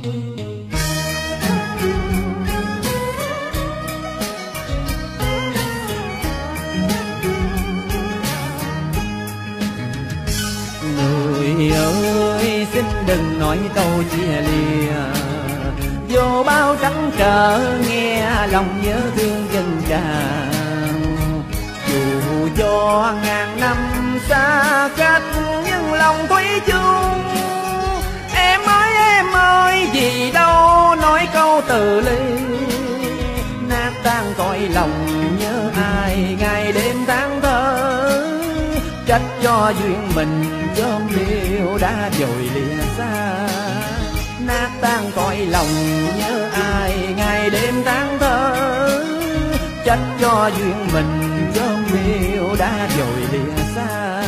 Người ơi xin đừng nói câu chia lìa, vô bao trắng trở nghe lòng nhớ thương dần tràn. Dù cho ngàn năm xa cách nhưng lòng thủy chung. Em ơi gì đâu nói câu từ ly, nát tan cõi lòng nhớ ai ngày đêm tháng thơ. Trách cho duyên mình chớm liêu đã vội lìa xa, nát tan cõi lòng nhớ ai ngày đêm tháng thơ. Trách cho duyên mình chớm liêu đã vội lìa xa.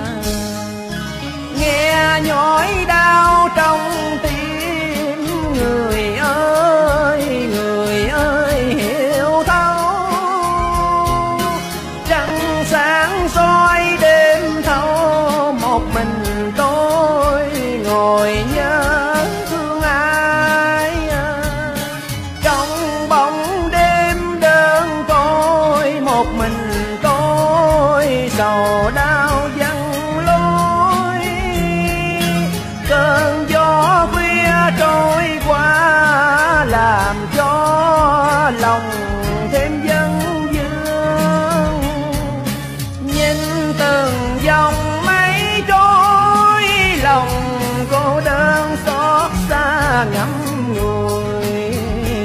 Nghe nhói đau trong tim người ơi hiểu thấu. Trăng sáng soi đêm thâu, một mình tôi ngồi nhớ thương ai. Trong bóng đêm đơn côi, một mình tôi sầu đau vắng lối. Cơn gió khuya trôi qua làm cho lòng thêm vấn vương. Nhìn từng dòng mây trôi, lòng cô đơn xót xa ngắm ngùi.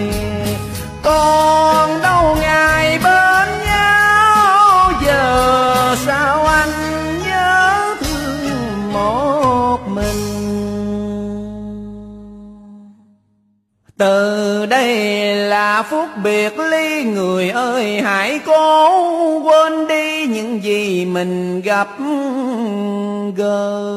Còn đâu ngày bên nhau, giờ sao anh nhớ thương một mình. Từ đây là phút biệt ly, người ơi hãy cố quên đi những gì mình gặp gỡ.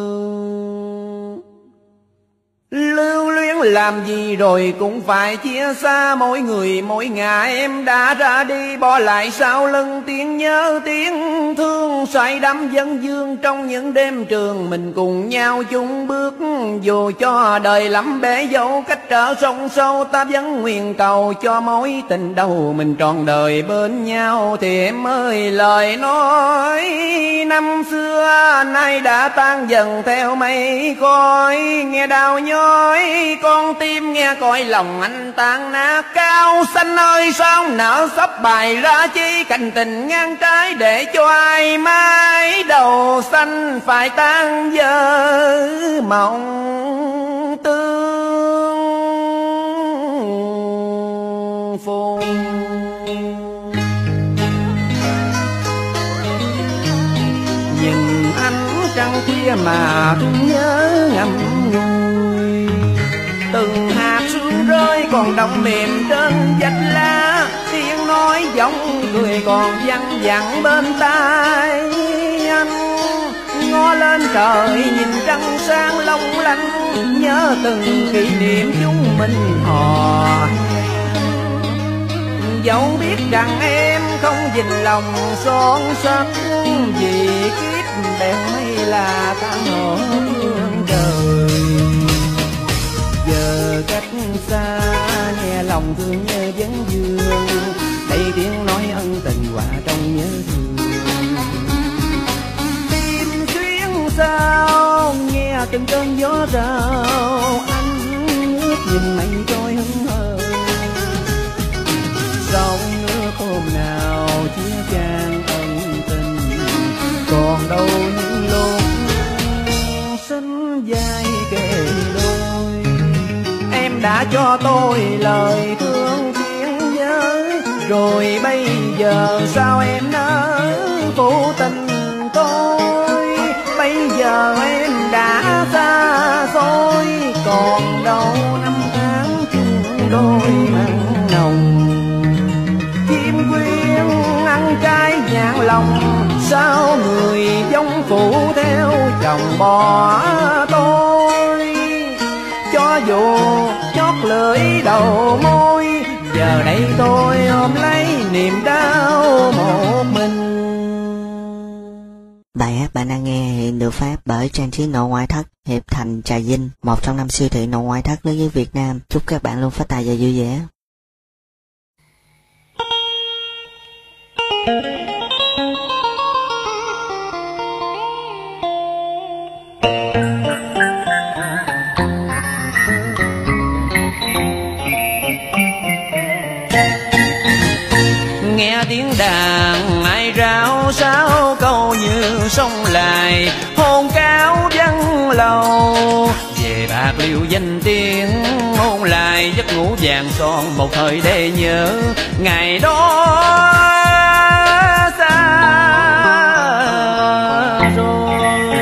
Lưu luyến làm gì rồi cũng phải chia xa, mỗi người mỗi ngả em đã ra đi, bỏ lại sau lưng tiếng nhớ tiếng thương. Say đắm vấn vương trong những đêm trường, mình cùng nhau chung bước. Dù cho đời lắm bể dâu cách trở sông sâu, ta vẫn nguyện cầu cho mối tình đầu mình trọn đời bên nhau. Thì em ơi lời nói năm xưa nay đã tan dần theo mây khói. Nghe đau nhói con tim, nghe cõi lòng anh tan nát. Cao xanh ơi sao nở sắp bày ra chi, cảnh tình ngang trái để cho ai mãi đầu xanh phải tan vỡ mộng tương phùng. Nhìn ánh trăng khuya mà thương nhớ ngậm ngùi. Từng hạt sương rơi còn đọng mềm trên vách lá, tiếng nói giọng cười còn văng vẳng bên tai anh. Ngó lên trời nhìn trăng sáng long lanh, nhớ từng kỷ niệm chúng mình hò. Dẫu biết rằng em không dình lòng son sắt, vì kiếp bèo mây là ta ngỡ thương đời. Giờ cách xa nghe lòng thương nhớ vấn vương, đây tiếng nói ân tình hòa trong nhớ thương. Tim xuyến sao nghe từng cơn gió rào, anh ước nhìn mây trôi hững hờ. Sông nước hôm nào chia chan ân tình, còn đâu những lúc xinh vai kề đôi. Em đã cho tôi lời thương khiến nhớ, rồi bây giờ sao em nỡ phụ tình tôi. Bây giờ em đã xa xôi, còn đâu năm tháng chung đôi mặn nồng. Chim quyên ăn trái nhạn lòng, sao người giống phụ theo chồng bỏ tôi. Cho dù chót lưỡi đầu môi, giờ đây tôi ôm lấy niềm đau một mình. Bài hát bạn đang nghe hiện được phát bởi trang trí nội ngoại thất Hiệp Thành Trà Vinh, một trong 5 siêu thị nội ngoại thất lớn nhất Việt Nam. Chúc các bạn luôn phát tài và vui vẻ. Nghe tiếng đàn ai rao sao câu như sông lại, hôn cao vắng lầu về Bạc Liêu danh tiếng, ôn lại giấc ngủ vàng son một thời để nhớ ngày đó xa rồi.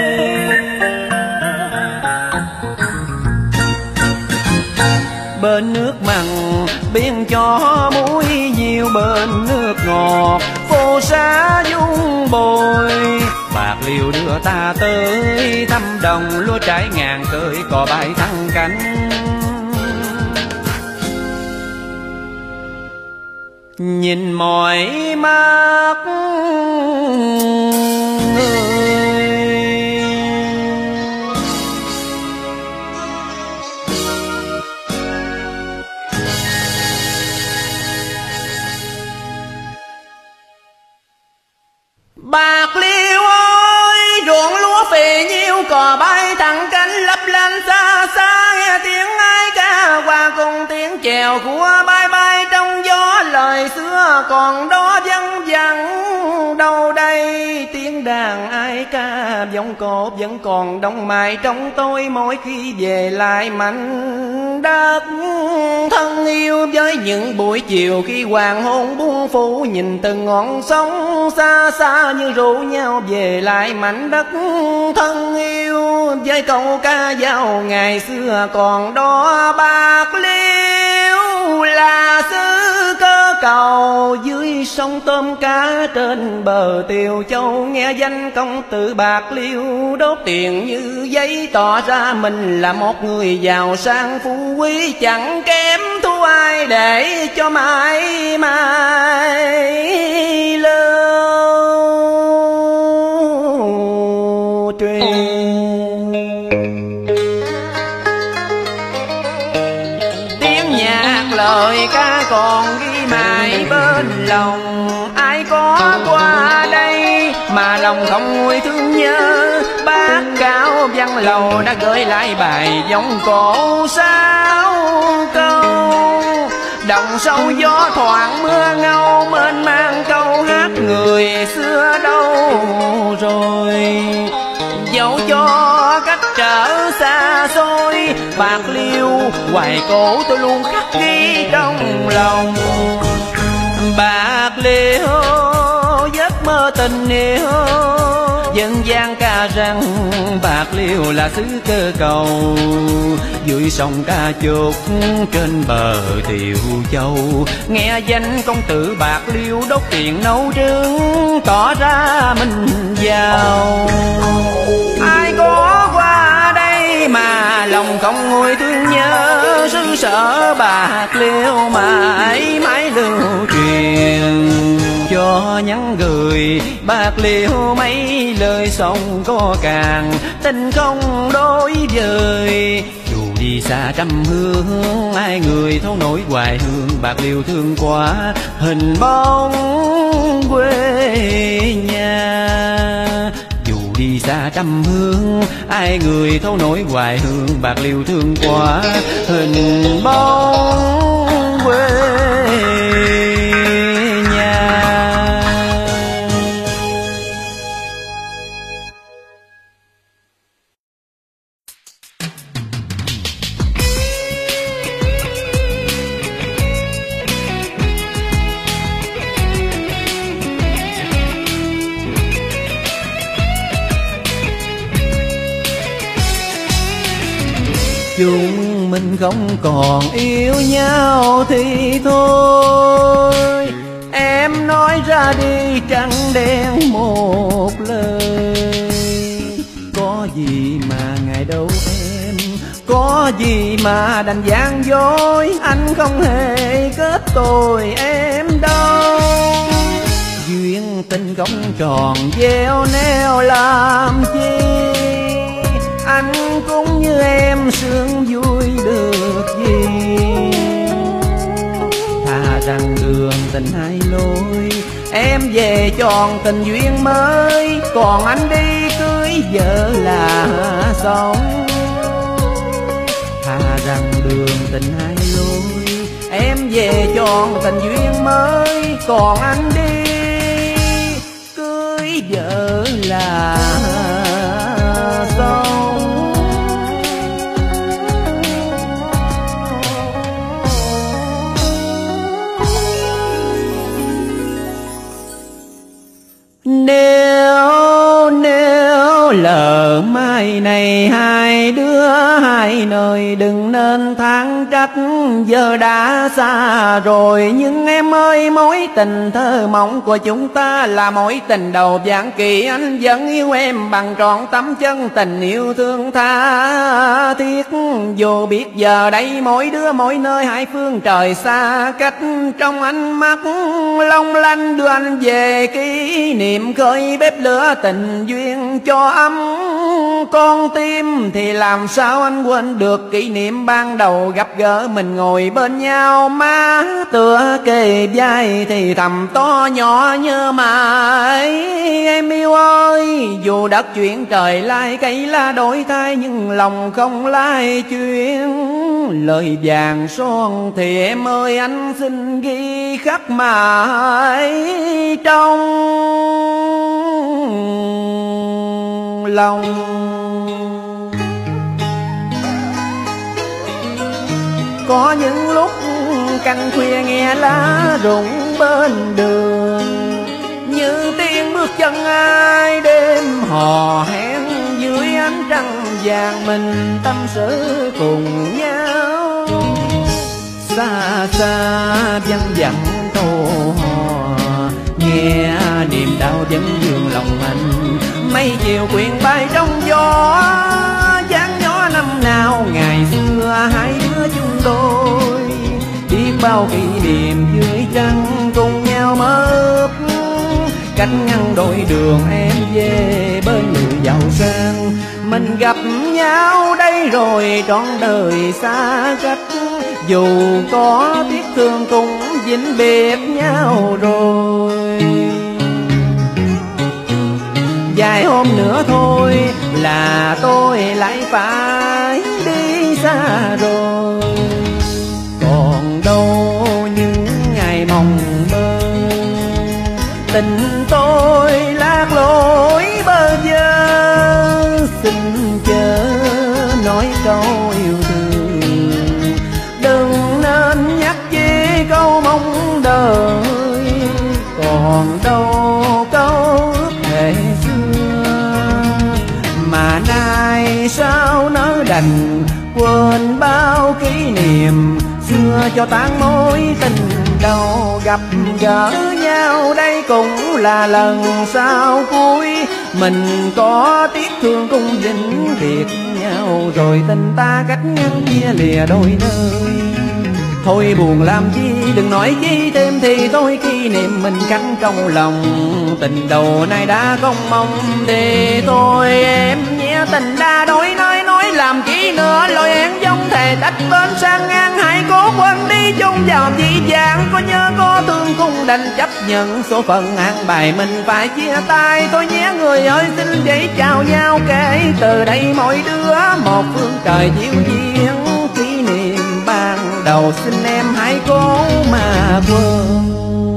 Bên nước mặn biên cho muối nhiều, bên nước ngọt phô sa dung bồi. Bạc Liêu đưa ta tới thăm đồng lúa trái ngàn cơi, cò bay thăng cánh. Nhìn mọi mắt Bạc Liêu ơi, ruộng lúa phì nhiêu, cò bay thẳng cánh lấp lánh xa xa. Nghe tiếng ai ca qua cùng tiếng chèo của bay bay trong gió, lời xưa còn đó văng vẳng đâu đây. Tiếng đàn ai ca vọng cột vẫn còn đông mãi trong tôi, mỗi khi về lại mảnh đất thân yêu. Với những buổi chiều khi hoàng hôn buông phủ, nhìn từng ngọn sóng xa xa như rủ nhau về lại mảnh đất thân yêu. Với câu ca dao ngày xưa còn đó, Bạc Liêu là xứ cơ cầu dưới sông tôm cá trên bờ Tiều Châu. Nghe danh công tử Bạc Liêu đốt tiền như giấy, tỏ ra mình là một người giàu sang phú quý, chẳng kém thua ai để cho mãi mãi lưu truyền. Tiếng nhạc lời ca còn ghi mãi bên lòng, ai có qua đây mà lòng không nguôi thương nhớ. Bác Cao Văn Lầu đã gửi lại bài vọng cổ 6 câu. Đồng sâu gió thoảng mưa ngâu, mênh mang câu hát người xưa đâu rồi. Dẫu cho cách trở xa xôi, Bạc Liêu hoài cổ tôi luôn khắc ghi trong lòng. Bạc Liêu giấc mơ tình yêu, dân gian ca rằng Bạc Liêu là xứ cơ cầu dưới sông Ca Chúc trên bờ Tiều Châu. Nghe danh công tử Bạc Liêu đốt tiền nấu trứng, tỏ ra mình giàu. Ai có qua đây mà lòng không nguôi thương nhớ, xứ sở Bạc Liêu mãi mãi lưu truyền. Cho nhắn gửi Bạc Liêu mấy lời sông có càng, tình không đối vời. Dù đi xa trăm hương, ai người thấu nổi hoài hương. Bạc Liêu thương quá hình bóng quê nhà. Dù đi xa trăm hương, ai người thấu nổi hoài hương. Bạc Liêu thương quá hình bóng quê nhà. Chúng mình không còn yêu nhau thì thôi, em nói ra đi trắng đen một lời. Có gì mà ngày đâu em, có gì mà đành gian dối. Anh không hề kết tội em đâu, duyên duyên tình không tròn gieo neo làm chi. Anh cũng như em sướng vui được gì. Thà rằng đường tình hai lối, em về tròn tình duyên mới, còn anh đi cưới vợ là xong. Thà rằng đường tình hai lối, em về tròn tình duyên mới, còn anh đi cưới vợ là xong. Nếu lỡ mai này hai đứa hai nơi, đừng nên than trách giờ đã xa rồi. Nhưng em ơi, mối tình thơ mộng của chúng ta là mối tình đầu vạn kỳ. Anh vẫn yêu em bằng trọn tấm chân tình yêu thương tha thiết. Dù biết giờ đây mỗi đứa mỗi nơi hai phương trời xa cách, trong ánh mắt long lanh đưa anh về kỷ niệm, khơi bếp lửa tình duyên cho ấm con tim. Thì làm sao anh quên được kỷ niệm ban đầu gặp gỡ mình ngồi bên nhau, má tựa kề vai thì thầm to nhỏ nhớ mãi. Em yêu ơi, dù đất chuyển trời lai cây lá đổi thay, nhưng lòng không lai chuyển lời vàng son. Thì em ơi, anh xin ghi khắc mãi trong lòng. Có những lúc canh khuya nghe lá rụng bên đường, như tiếng bước chân ai đêm hò hẹn dưới ánh trăng vàng, mình tâm sự cùng nhau. Xa xa văng vẳng câu hò, nghe niềm đau vẫn vương lòng anh. Mây chiều quyện bay trong gió, dáng gió năm nào ngày xưa hai đứa chung đôi. Biết bao kỷ niệm dưới trăng cùng nhau mơ ước, cách ngăn đôi đường em về bên người giàu sang. Mình gặp nhau đây rồi trọn đời xa cách, dù có tiếc thương cũng vĩnh biệt nhau rồi. Vài hôm nữa thôi là tôi lại phải đi xa rồi, còn đâu những ngày mong mơ. Tình tôi lạc lối bơ vơ, xin chớ nói câu yêu thương, đừng nên nhắc chi câu mong đời. Còn đâu câu ước thề xưa, mà nay sao nỡ đành quên bao kỷ niệm xưa cho tan mối tình đầu. Gặp gỡ nhau đây cũng là lần sau cuối, mình có tiếc thương cũng vĩnh biệt nhau rồi. Tình ta cách ngăn chia lìa đôi nơi, thôi buồn làm chi đừng nói chi thêm thì thôi. Kỷ niệm mình cắn trong lòng, tình đầu nay đã không mong thì thôi. Em nhé tình đã đổi nơi nói làm chi nữa, lời hẹn giống thề tách bên sang ngang. Hãy cố quên đi chung vào dị vãng, có nhớ có thương cũng đành chấp nhận số phận an bài mình phải chia tay. Thôi nhé người ơi, xin giấy chào nhau, kể từ đây mỗi đứa một phương trời diệu duyên. Kỷ niệm ban đầu xin em hãy cố mà quên.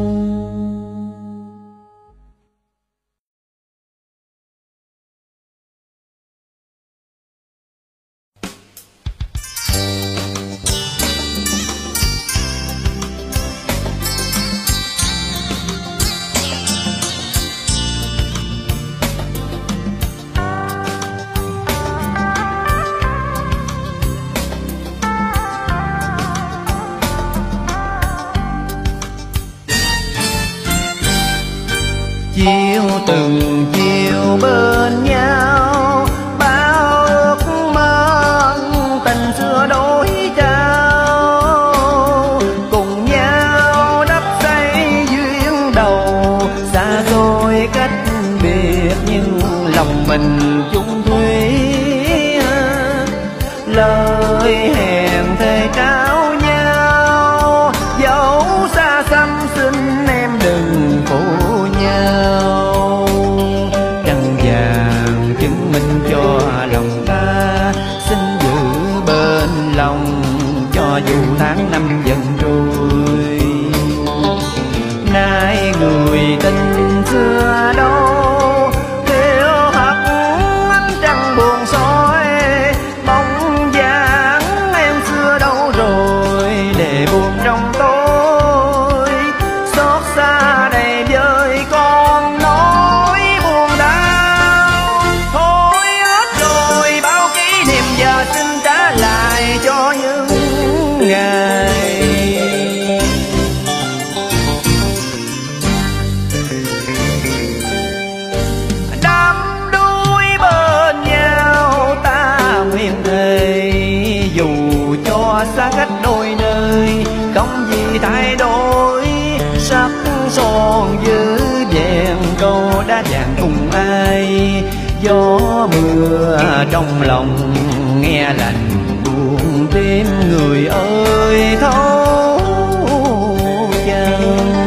Chiều từng chiều bên nhau, bao ước mơ tình xưa đổi trao, cùng nhau đắp xây duyên đầu xa xôi. mình chung thủy, lời hẹn thề trao nhau, dẫu xa xăm xin em đừng phụ nhau. Trăng vàng chứng minh cho lòng ta, xin giữ bên lòng cho dù tháng năm dần trôi. Nay người tình xưa đâu, thiếu hắt ánh trăng buồn soi, bóng dáng em xưa đâu rồi để buồn trong tôi. Xót xa đầy vơi con nỗi buồn đau, thôi hết rồi bao kỷ niệm, giờ xin trả lại cho những ngày. Xa cách đôi nơi không gì thay đổi, sắc son giữ vẹn câu đã vàng cùng ai. Gió mưa trong lòng nghe lạnh buồn tim, người ơi thấu chân.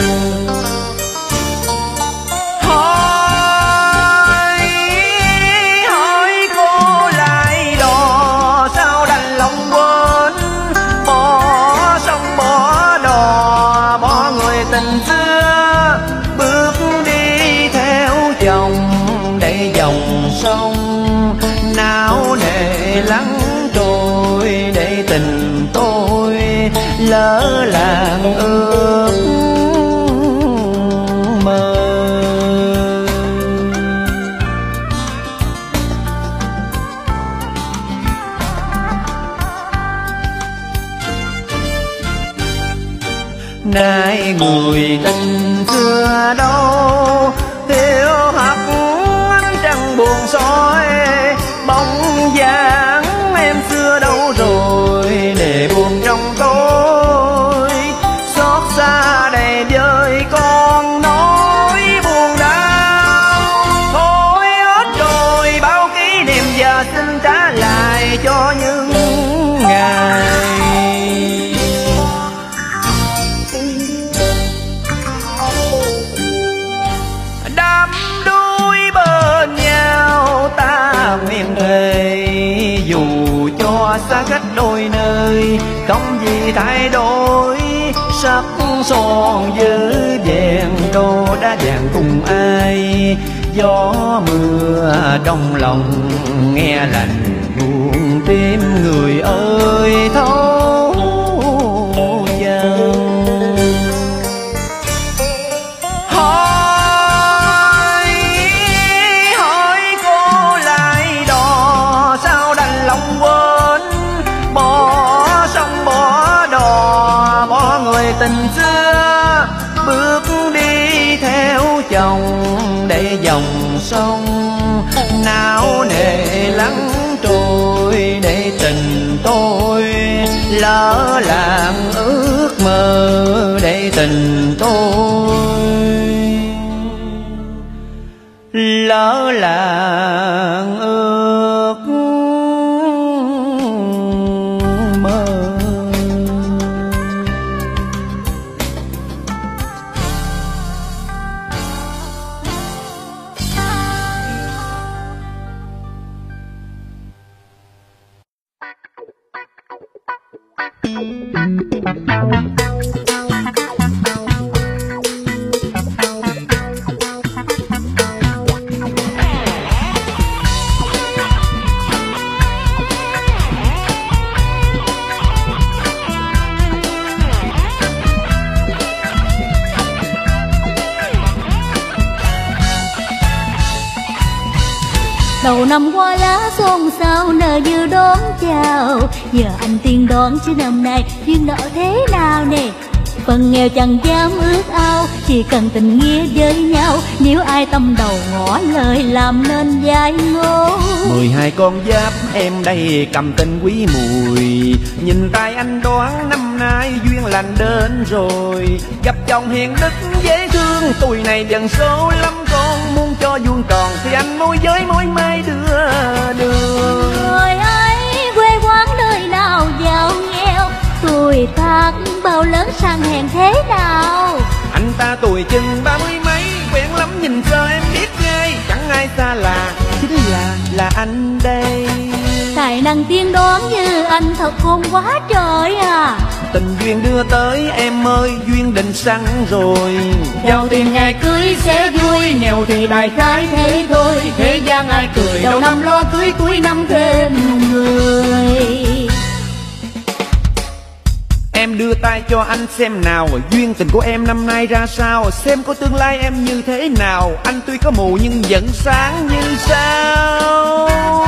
Tình xưa bước đi theo dòng để dòng sông, não nề lắng trôi để tình tôi lỡ làng ước mơ. Nay người tình xưa đâu, thiếu hắt ánh trăng buồn soi, bóng dáng em xưa đâu rồi để buồn trong tôi. Xót xa đầy vơi con nỗi buồn đau, thôi hết rồi bao kỷ niệm, giờ xin trả lại cho những ngày. Dù cho xa cách đôi nơi không gì thay đổi, sắc son giữ vẹn đô đã vàng cùng ai. Gió mưa trong lòng nghe lạnh buồn tim, người ơi thấu chân. Tình xưa bước đi theo chồng để dòng sông, não nề lắng trôi để tình tôi lỡ làng ước mơ, để tình tôi lỡ làng ước mơ. Đầu năm hoa lá xôn xao nở như đón chào, giờ anh tiên đón chứ năm nay duyên nợ thế nào nè. Phần nghèo chẳng dám ước ao, chỉ cần tình nghĩa với nhau. Nếu ai tâm đầu ngỏ lời làm nên giai ngô. 12 con giáp em đây cầm tình quý mùi, nhìn tay anh đoán năm nay duyên lành đến rồi. Gặp chồng hiền đức dễ thương, tuổi này dần số lắm con muốn cho cho vuông tròn thì anh môi giới mối mai đưa đường. Người ấy quê quán nơi nào giàu nghèo, tuổi tác bao lớn sang hèn thế nào. Anh ta tuổi chừng 30 mấy, quen lắm nhìn sơ em biết ngay, chẳng ai xa lạ, chính là anh đây. Tài năng tiên đoán như anh thật khôn quá trời à. Tình duyên đưa tới em ơi, duyên định sẵn rồi. Giàu tiền ngày cưới sẽ vui, nghèo thì đại khái thế thôi. Thế gian ai cười, đầu năm lo cưới cuối năm thêm người. Em đưa tay cho anh xem nào, duyên tình của em năm nay ra sao, xem có tương lai em như thế nào. Anh tuy có mù nhưng vẫn sáng như sao.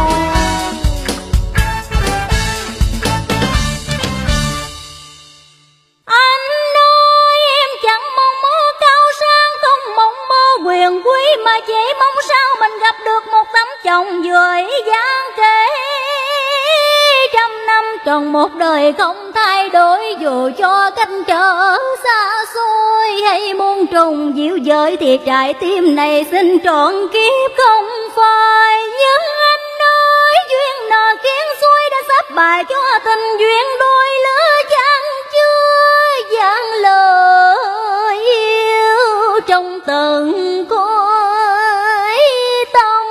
Anh nói em chẳng mong mơ cao sang, không mong mơ quyền quý, mà chỉ mong sao mình gặp được một tấm chồng vừa ý dáng kể. Trăm năm tròn một đời không thay đổi, dù cho cách trở xa xôi hay muôn trùng dịu dời thì trái tim này xin trọn kiếp không phai. Nhưng anh nói duyên nợ kiến xuôi đã sắp bài cho tình duyên đôi lứa, chẳng chưa dáng lời yêu trong từng cõi tâm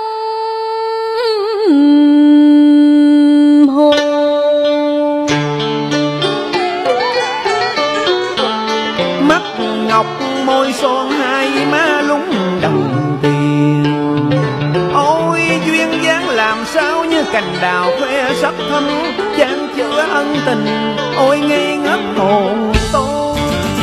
hồn. Mắt ngọc môi son hai má lúng đồng tiền, ôi duyên dáng làm sao như cành đào khoe sắc thắm, chan chứa ân tình, ôi ngây ngất hồn tôi.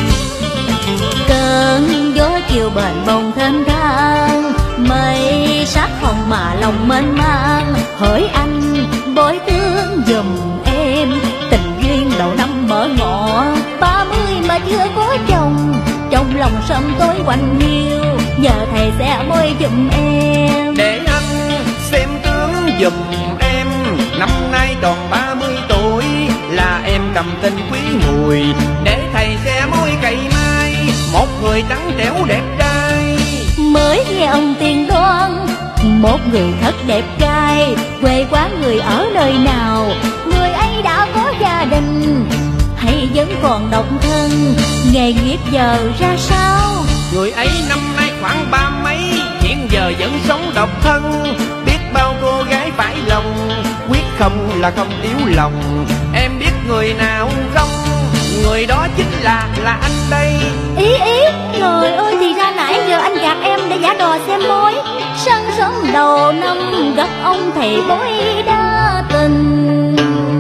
Cơn gió chiều bền bồng thênh thang, mây sắc hồng mà lòng mênh mang. Hỡi anh bối tướng giùm em, tình duyên đầu năm mở ngọ. 30 mà chưa có chồng, trong lòng sớm tối quạnh hiu, nhờ thầy sẽ môi giùm em. Để anh xem tướng giùm em, năm nay tròn 30 tuổi, là em cầm tinh quý mùi. Để thầy sẽ môi cày mai, một người trắng trẻo đẹp trai. Mới nghe ông tiên đoán, một người thật đẹp trai. Quê quán người ở nơi nào, người ấy đã có gia đình hay vẫn còn độc thân, nghề nghiệp giờ ra sao. Người ấy năm nay khoảng 30 mấy, hiện giờ vẫn sống độc thân. Biết bao cô gái phải lòng, quyết không là không yếu lòng. Em biết người nào không, người đó chính là anh đây. Ý, trời ơi, thì ra nãy giờ anh gạt em để giả đò xem mối. Sáng sớm đầu năm gặp ông thầy bói đa tình.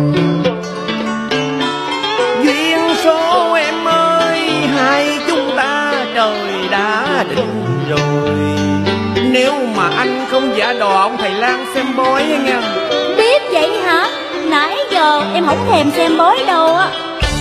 Duyên số em ơi, hai chúng ta trời đã định rồi. Nếu mà anh không giả đò ông thầy lang xem bói nha. Biết vậy hả? Nãy giờ em không thèm xem bói đâu á.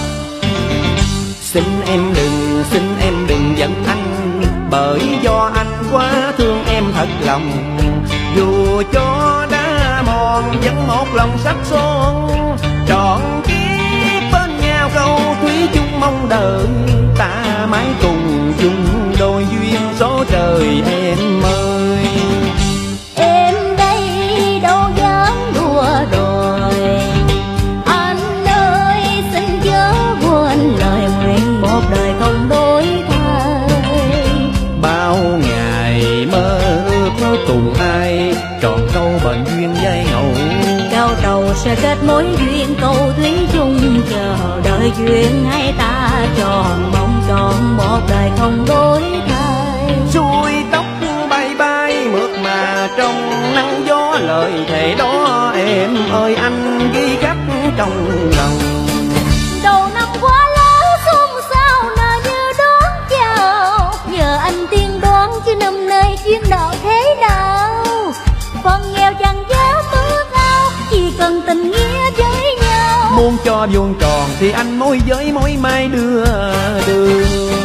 Xin em đừng giận anh, bởi do anh quá thương em thật lòng. Dù cho đã mòn vẫn một lòng sắc son, trọn kiếp bên nhau câu thủy chung mong đợi. Ta mãi cùng chung đôi duyên số trời em ơi. Em đây đâu dám đùa đòi, anh ơi xin chớ quên lời nguyện một đời không đổi thay. Bao ngày mơ ước cùng ai, trọn câu bền duyên dây ngầu. Cao trầu sẽ kết mối duyên câu thủy chung, chờ đợi duyên hai ta tròn mong tròn một đời không đổi thay. Xuôi tóc bay bay mượt mà trong nắng gió, lời thề đó em ơi anh ghi khắc trong lòng. Đầu năm quá lớn xôn xao nợ như đón chào, nhờ anh tiên đoán chứ năm nay duyên nợ thế nào. Phần nghèo chẳng dám ước ao, chỉ cần tình nghĩa với nhau. Muốn cho vuông tròn thì anh môi giới mối mai đưa đường.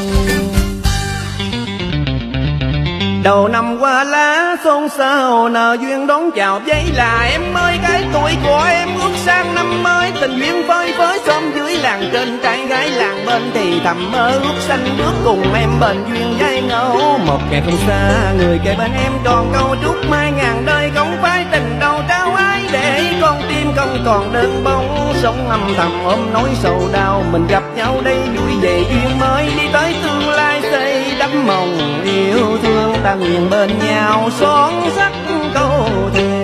Đầu năm qua lá xôn xao, nợ duyên đón chào giấy là em ơi. Cái tuổi của em ước sang năm mới, tình duyên phơi phới xóm dưới làng, trên trai gái làng bên thì thầm mơ ước xanh bước cùng em bền duyên dây ngẫu. Một ngày không xa người kề bên em tròn câu chúc mai ngàn đời, không phải tình đâu trao ai để con tim không còn đơn bóng. Sống âm thầm ôm nỗi sầu đau, mình gặp nhau đây vui về duyên mới, đi tới tương lai xây đắp mộng yêu thương. Ta nguyện bên nhau son sắt câu thề.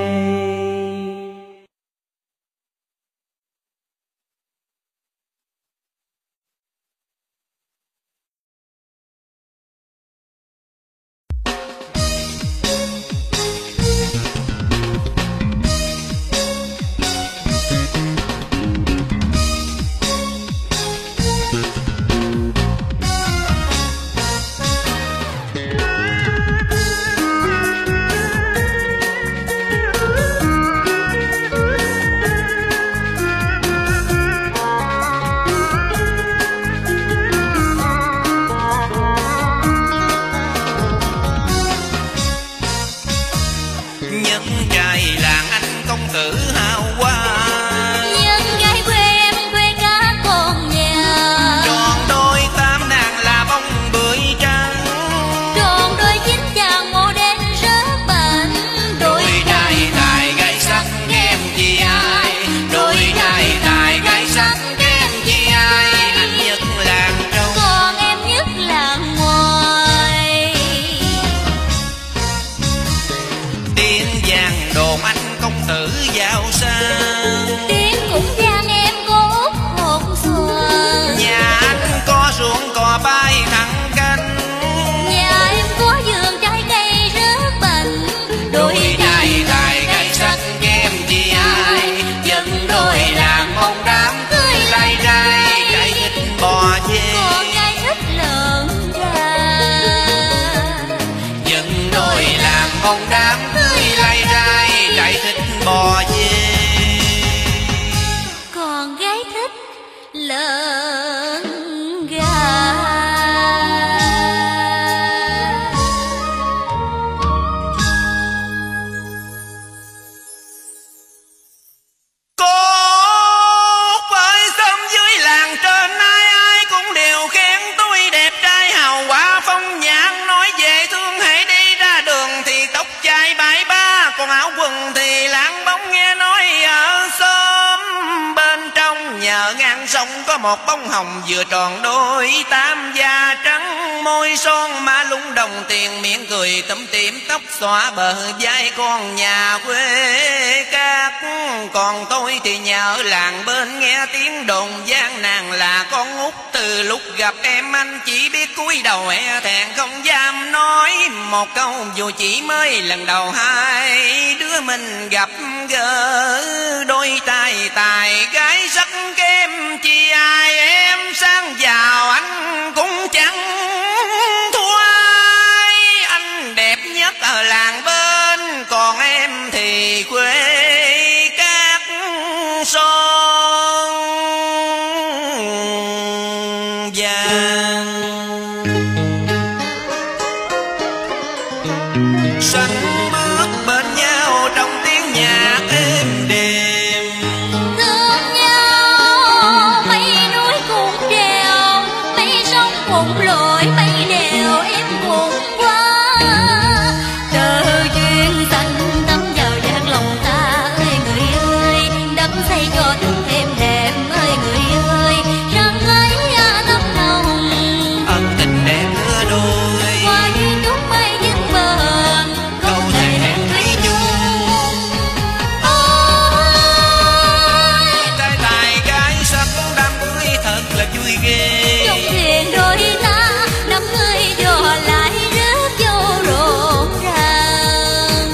Còn áo quần thì lãng bóng, nghe nói ở xóm bên trong nhờ ngang sông có một bông hồng vừa tròn đôi tam, da trắng môi son má lung đồng tiền, miệng cười tủm tỉm tóc xõa bờ vai con nhà quê cát. Còn tôi thì nhờ làng bên nghe tiếng đồn gian nàng là con út, từ lúc gặp em anh chỉ biết cúi đầu e thẹn không dám nói một câu, dù chỉ mới lần đầu hai đứa mình gặp gỡ. Đôi trai tài gái sắc kem chi ai, em sang giàu anh cũng chẳng thua ai. Anh đẹp nhất ở làng bên, còn em thì quê cát son vàng. Sánh bước bên nhau trong tiếng nhạc êm đềm, thương nhau mấy núi cũng treo, mấy sông cũng lội, mấy đèo em cũng qua. Từ duyên xanh tắm vào gian lòng ta ơi người ơi, đắm say cho thương thêm đẹp ơi người ơi. Răng ấy tấm lòng ân tình đẹp lứa đôi, qua duyên chúng mây vững bền, câu thề hẹn thủy chung. Trai tài gái sắc đám cưới thật là vui ghê, trong thuyền đôi ta đám cưới dò lại rước vô rộn ràng.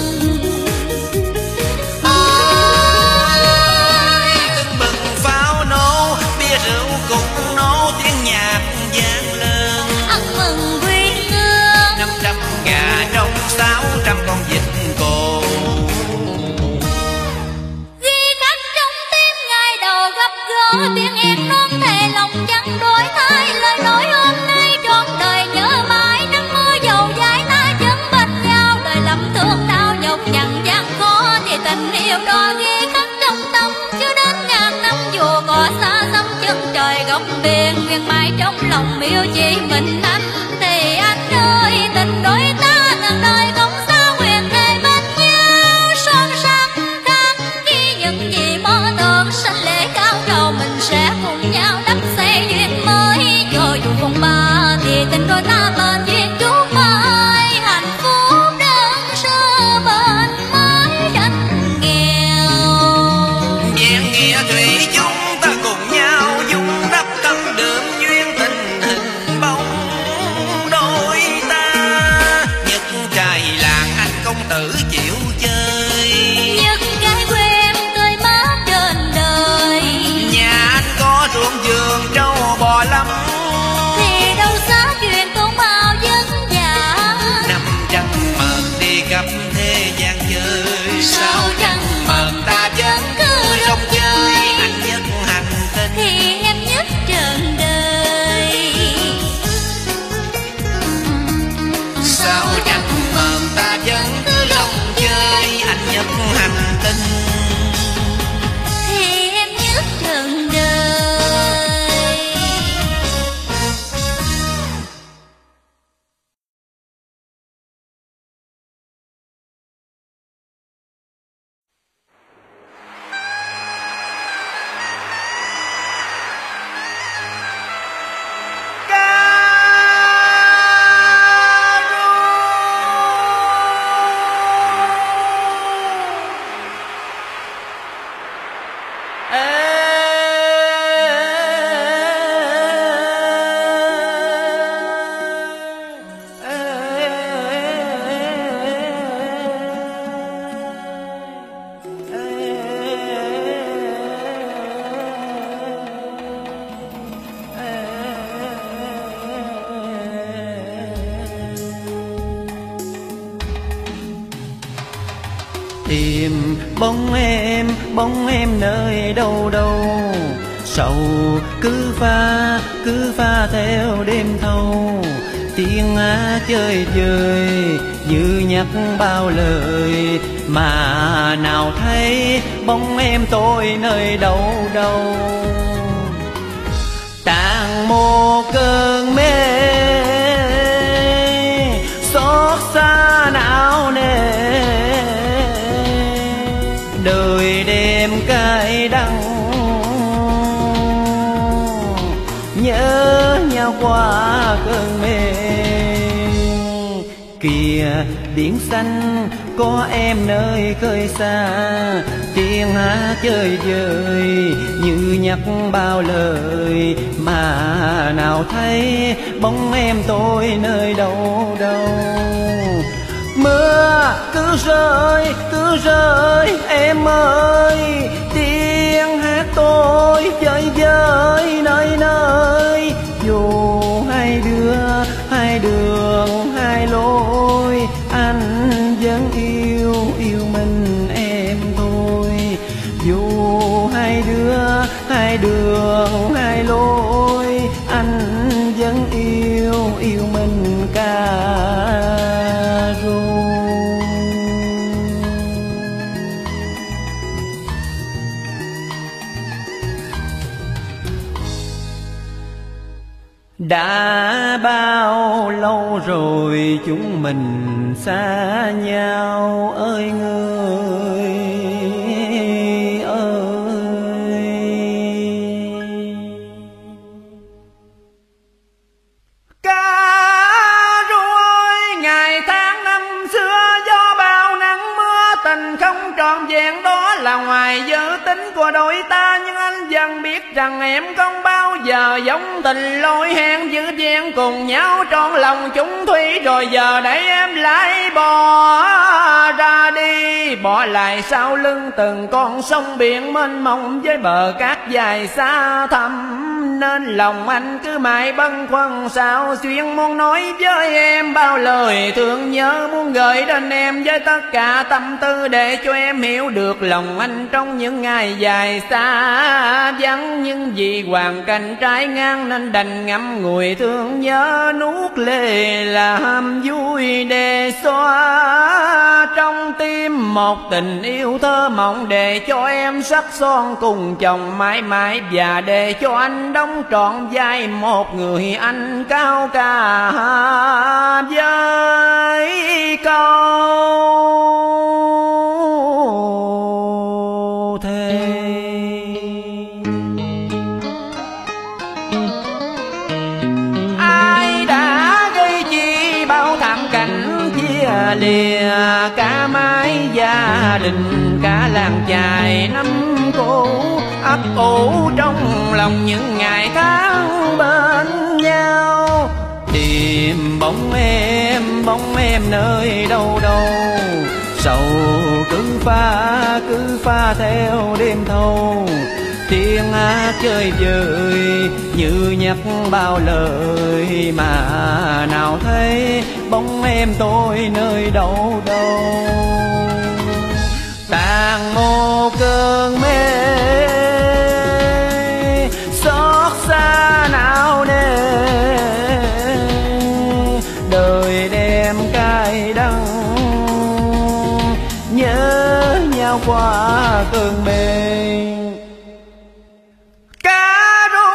tưng bừng pháo nổ, bia rượu cùng nổ, tiếng nhạc vang lên. Ăn mừng quy hương 500 gà trong 600 con vịt cồ, ghi khắc trong tim ngày đầu gặp gỡ. Tiếng em non thề lòng chẳng đổi thay, lời nói hôm nay trọn đời nhớ mãi. Nắng mưa dầu dãi ta chân bên nhau, đời lắm thương đau nhọc nhằn gian khó, thì tình yêu đó ghi khắc trong tâm chưa đến ngàn năm. Dù có xa xăm chân trời góc biển nguyên mãi trong lòng yêu chỉ mình anh. Thì anh ơi tình đôi ta ngàn đời không sao nguyện thề bên nhau son sắc khắc ghi những gì mơ tưởng sanh lễ cao trầu mình sẽ cùng nhau đắp xây duyên mới. Cho dù phong ba thì tình đôi ta bền duyên chúc mãi hạnh phúc đơn sơ bên mái tranh nghèo. Vẹn nghĩa thủy chung ta cùng nhau dung đắp tâm đường duyên tình hình bóng đôi ta. Nhất trai làng anh công tử chịu chơi, Nhất cái quê em tươi mát trên đời. nhà anh có ruộng vườn trâu bò lâm, Thì đâu xa chuyện con bao vất vả. năm trăng mờn đi khắp thế gian chơi. Sao trăng mờn ta vẫn cứ rong chơi. Anh nhất hành tinh Thì em nhất trần đời. sao trăng mờn ta vẫn cứ rong chơi. Anh nhất hành tinh Thì em nhất trần đời. Tìm bóng em nơi đâu đâu. Sầu cứ pha theo đêm thâu. Tiếng á chơi vơi như nhắc bao lời, mà nào thấy bóng em tôi nơi đâu đâu. Tàn mô cơn mê xót xa não nề, đời đêm cay đắng nhớ nhau qua cơn mê. Kìa biển xanh có em nơi khơi xa, tiếng hát chơi vơi như nhắc bao lời, mà nào thấy bóng em tôi nơi đâu đâu. Mưa cứ rơi em ơi, tiếng hát tôi chơi vơi nơi nơi. Dù hai đường hai lối, anh vẫn yêu mình em thôi. Dù hai đường hai lối, anh vẫn yêu mình cả rồi. Đã bao lâu rồi chúng mình xa nhau ơi người ơi. Ca rối ngày tháng năm xưa gió bao nắng mưa, tình không trọn vẹn đó là ngoài giới tính của đôi ta. Nhưng anh dần biết rằng em không bao giờ giống tình lối hẹn giữ duyên cùng nhau trọn lòng chung thủy. Rồi giờ đây em lại bỏ ra đi, bỏ lại sau lưng từng con sông biển mênh mông với bờ cát dài xa thẳm. Nên lòng anh cứ mãi bâng khuâng sao xuyên, muốn nói với em bao lời thương nhớ, muốn gửi đến em với tất cả tâm tư để cho em hiểu được lòng anh trong những ngày dài xa vắng. Nhưng vì hoàn cảnh trái ngang nên đành ngậm ngùi thương nhớ, nuốt lệ làm vui để xóa trong tim một tình yêu thơ mộng, để cho em sắc son cùng chồng mãi mãi, và để cho anh đóng đắng trọn vai một người anh cao cả với câu thề. Ai đã gây chi bao thảm cảnh chia lìa cả mái gia đình, cả làng chài năm cũ ấp ủ trong lòng những ngày tháng bên nhau. Tìm bóng em nơi đâu đâu, sầu cứ pha theo đêm thâu. Tiếng hát chơi vơi như nhắc bao lời, mà nào thấy bóng em tôi nơi đâu đâu. Tàn một cơn mê xót xa não nề, đời đem cay đắng nhớ nhau qua cơn mê. Cá ru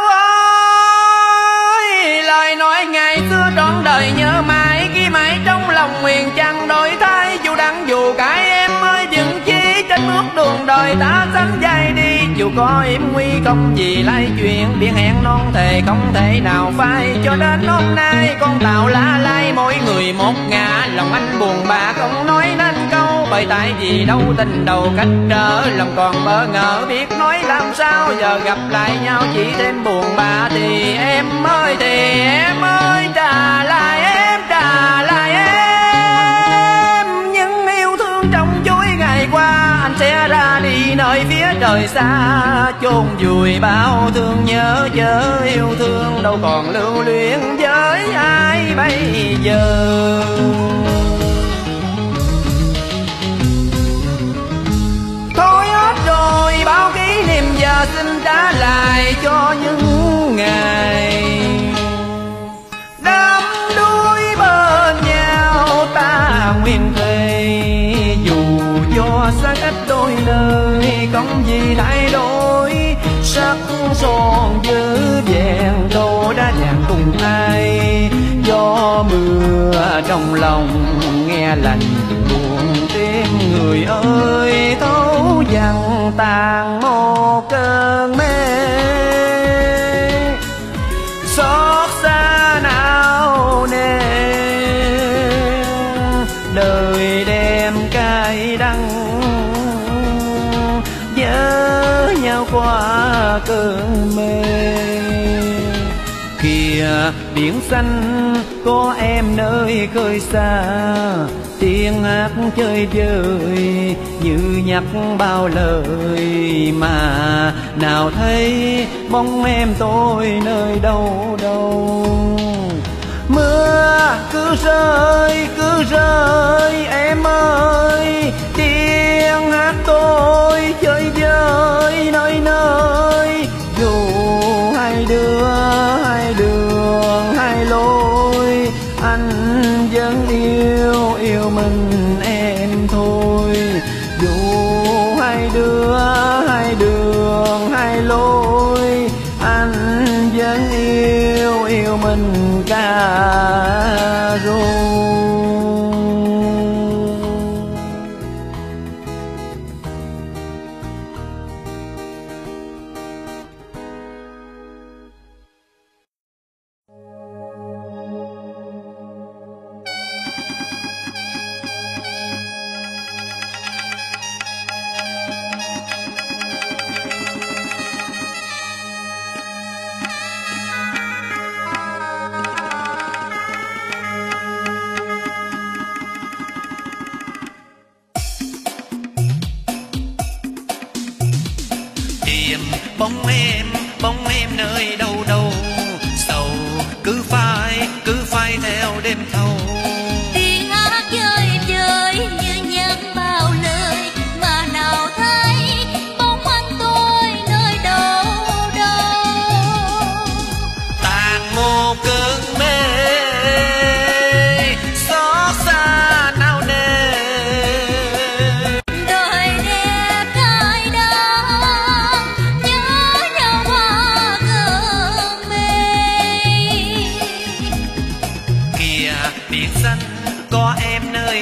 ơi, lời nói ngày xưa trọn đời nhớ mãi, ghi mãi trong lòng nguyện chẳng đổi thay. Dù đắng dù cay em ơi dừng chi, trên bước đường đời ta sánh vai đi. Dù có hiểm nguy không gì lay chuyện, biển hẹn non thề không thể nào phai. Cho đến hôm nay con tàu lá lay, mỗi người một ngả. Lòng anh buồn bã không nói nên câu, bởi tại vì đâu tình đầu cách trở. Lòng còn bỡ ngỡ biết nói làm sao, giờ gặp lại nhau chỉ thêm buồn bã. Thì em ơi trả lại em, trả lại em những yêu thương trong chuỗi ngày qua. Anh sẽ ra đi nơi phía trời xa, chôn vùi bao thương nhớ chớ yêu thương, đâu còn lưu luyến với ai bây giờ. Thôi hết rồi bao kỷ niệm, giờ xin trả lại cho những ngày đắm đuối bên nhau ta nguyên thề. Dù cho xa cách đôi nơi không gì thay đổi, sắc son giữ vẹn tô đã vàng cùng ai. Gió mưa trong lòng nghe lạnh buồn tim, người ơi thấu dằn tàn một cơn mê xót xa não nề. Đời đem cay đắng nhớ nhau qua cơn mê. Kìa biển xanh có em nơi khơi xa, tiếng hát chơi vơi như nhắc bao lời, mà nào thấy bóng em tôi nơi đâu đâu. Mưa cứ rơi em ơi, tiếng hát tôi chơi vơi nơi nơi. Dù hai đường hai lối, anh vẫn yêu mình em thôi. Dù hai đường hai lối, anh vẫn yêu mình cả rồi. bóng em nơi đâu đâu, sầu cứ phai theo đêm thâu. Tiếng hát chơi như nhắc bao lời, mà nào thấy bóng anh tôi nơi đâu đâu. Tàn một cơn mê xót xa nao nề, đời đẹp cay đắng nhớ nhau qua cơn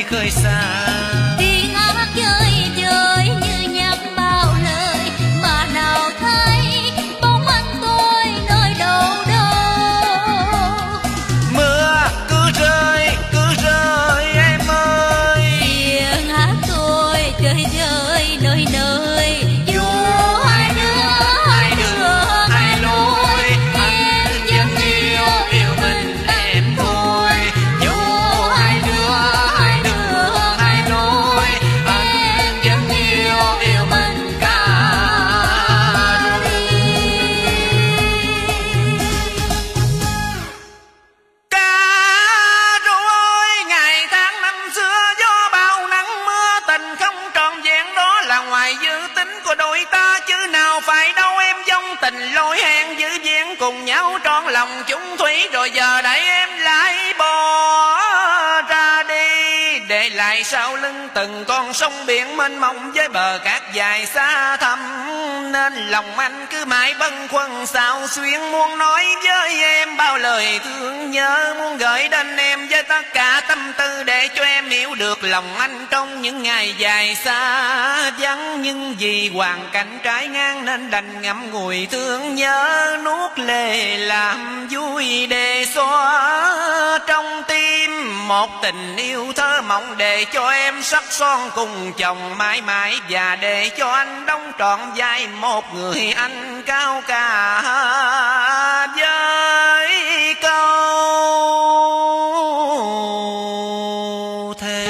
khơi xa. Tiếng hát chơi chơi như nhạc bao lời mà nào thấy bóng anh tôi nơi đâu đâu. Mưa cứ rơi em ơi. Tiếng hát tôi chơi chơi nơi nơi. Dù hai đứa hai lối, anh vẫn yêu mình em thôi. Dù hai đứa hai lối, anh vẫn yêu mình cả đôi. Cả đôi ngày tháng năm xưa gió bão nắng mưa, tình không trọn vẹn đó là ngoài dự tính của đôi ta, chứ nào phải đâu em dông tình lối hẹn giữ duyên cùng nhau trọn lòng chung thủy, rồi giờ đây em lại bỏ ra đi, để lại sau lưng từng con sông biển mênh mông với bờ cát dài xa thăm, nên lòng anh cứ mãi bâng khuâng xao xuyên, muốn nói với em bao lời thương nhớ, muốn gửi đến em với tất cả tâm tư để cho em hiểu được lòng anh trong những ngày dài xa vắng, nhưng vì hoàn cảnh trái ngang nên đành ngậm ngùi thương nhớ, nuốt lệ làm vui để xóa trong tim một tình yêu thơ mộng, để cho em sắc son cùng chồng mãi mãi, và để cho anh đóng trọn vai một người anh cao cả với câu thề.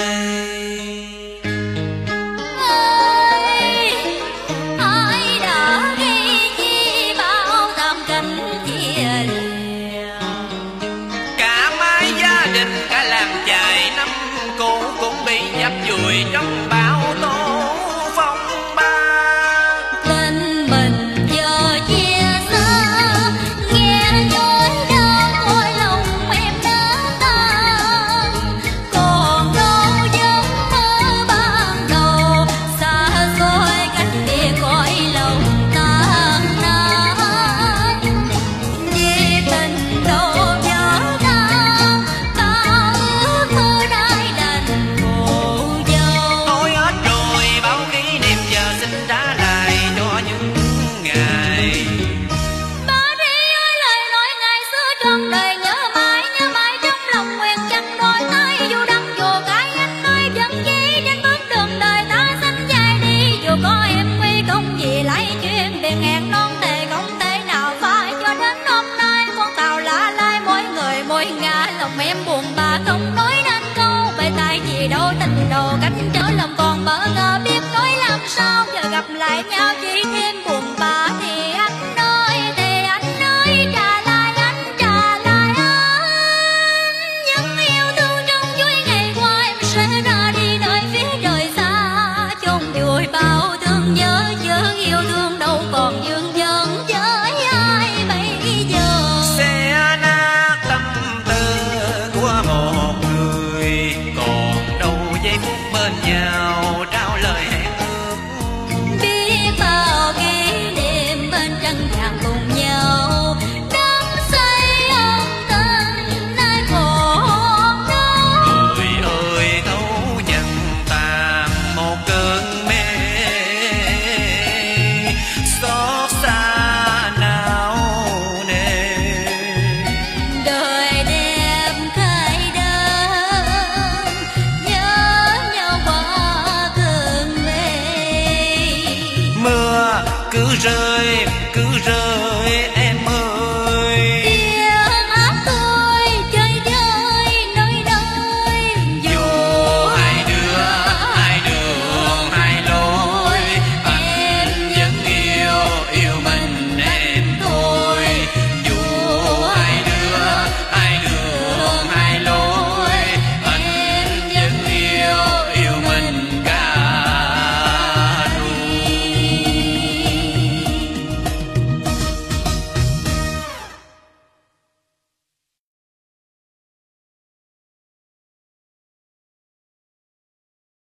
ai đã gây chi bao tam cánh chia lìa. Cả mái gia đình cả làng chài năm cũ cũng bị dập vùi trong bão tố phong ba. Tình mình giờ chia xa, nghe nỗi đau ôi lòng em đã tan, còn đâu giấc mơ ban đầu xa xôi cách biệt cõi lòng tan nát. Vì tình đầu nhớ ta, bao ước mơ đãi đành khổ dâu. Thôi hết rồi bao kỷ niệm, giờ xin trả lại cho những ngày. Ba đi ơi lời nói ngày xưa trọn đời nhớ mãi trong lòng nguyện chẳng đôi tay, dù đắng dù cay anh ơi vẫn chỉ trên bước đường đời ta xanh dài đi, dù có em nguy công gì lấy chuyện biển hẹn non thề không thể nào phải, cho đến hôm nay con tàu lạ lai mỗi người mỗi ngả, lòng em buồn bã không nói nên câu, bởi tại vì đâu tình đầu cánh trở lòng còn bỡ ngỡ biết nói làm sao, giờ gặp lại nhau chỉ thêm buồn.